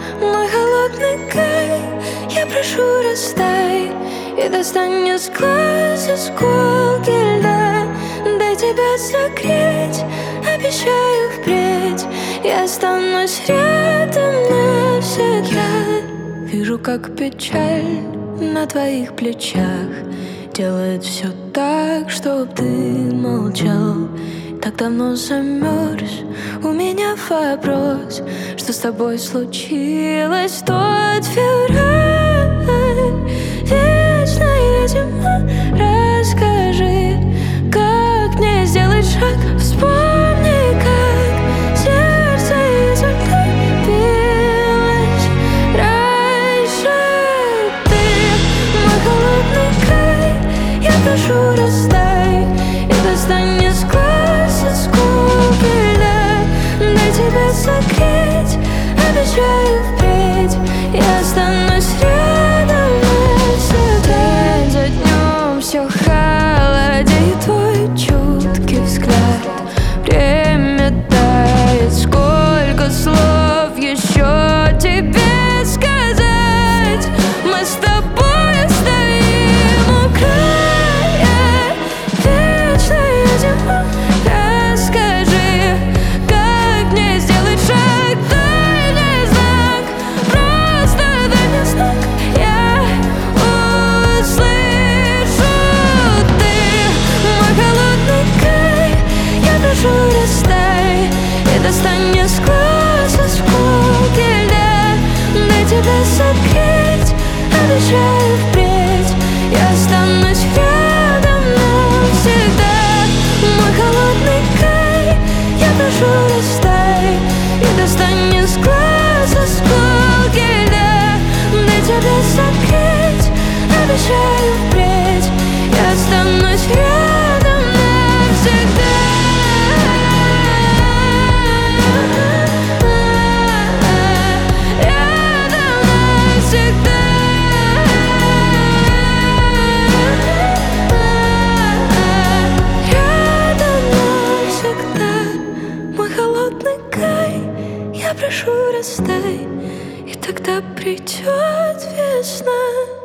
мой холодный Кай, я прошу, растай и достань из глаз осколки льда. Дай тебя согреть, обещаю впредь я останусь рядом навсегда. Вижу, как печаль на твоих плечах делает все так, чтоб ты молчал. Так давно замерз у меня вопрос, что с тобой случилось в тот февраль. Вечная зима, расскажи, как мне сделать шаг. Вспомни, как сердце из окна билось раньше. Ты мой холодный Кай, я прошу, растай и достань из глаз осколки льда. Дай тебя согреть, обещаю впредь я останусь рядом навсегда. День за днем все холодеет твой чуткий взгляд. Время тает, сколько слов еще тебе сказать. Мы с тобой стоим у края. Вечная зима, расскажи, как мне сделать шаг. Дай мне знак, просто дай мне знак, я услышу. Ты мой холодный Кай, я прошу, растай и достань из глаз осколки льда. Дай тебя согреть, обещаю впредь я останусь рядом навсегда. Мой холодный Кай, я прошу, растай и достань из глаз осколки льда. Дай тебя согреть, обещаю впредь я останусь рядом навсегда. Рядом навсегда. Рядом навсегда. Мой холодный Кай, я прошу, растай, и тогда придет весна.